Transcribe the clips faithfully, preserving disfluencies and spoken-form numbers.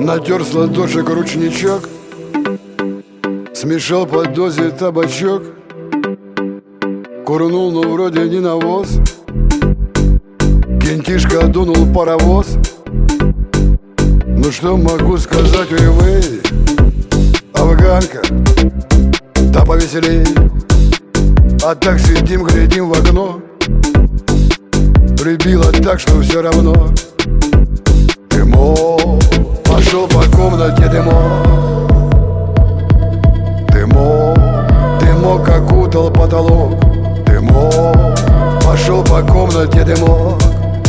Натер с ладошек ручничок, смешал под дозе табачок, курнул, но вроде не навоз. Кентишка дунул паровоз. Ну что могу сказать, ой-вей, афганка, да повеселей. А так сидим, глядим в окно, прибило так, что все равно. Дымок, пошел по комнате дымок. Дымок, дымок окутал потолок. Дымок, пошел по комнате дымок.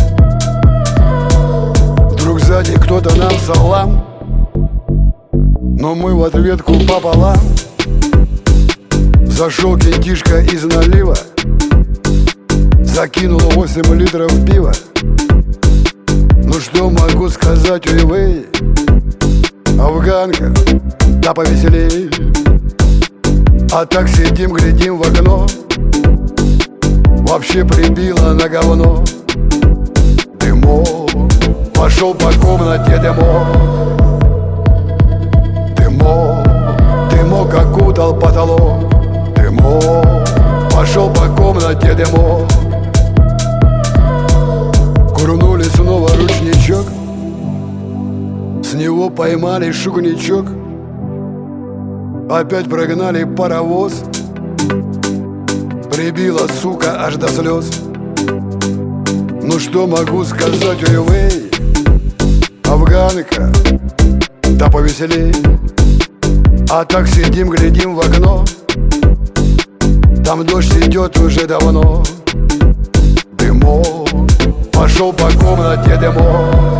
Вдруг сзади кто-то нам салам, но мы в ответку пополам. Зашел кентишка из налива, закинул восемь литров пива. Ну что могу сказать, ой-вей, афганка, да повеселей. А так сидим, глядим в окно, вообще прибило на говно. Дымок, пошел по комнате дымок. Дымок, дымок окутал потолок. Дымок, пошел по комнате дымок. Курнули снова ручничок, с него поймали шугничок. Опять прогнали паровоз, прибила, сука, аж до слез. Ну что могу сказать, ой-вей, афганка, да повеселей. А так сидим, глядим в окно, там дождь идет уже давно. Дымок, пошел по комнате дымок.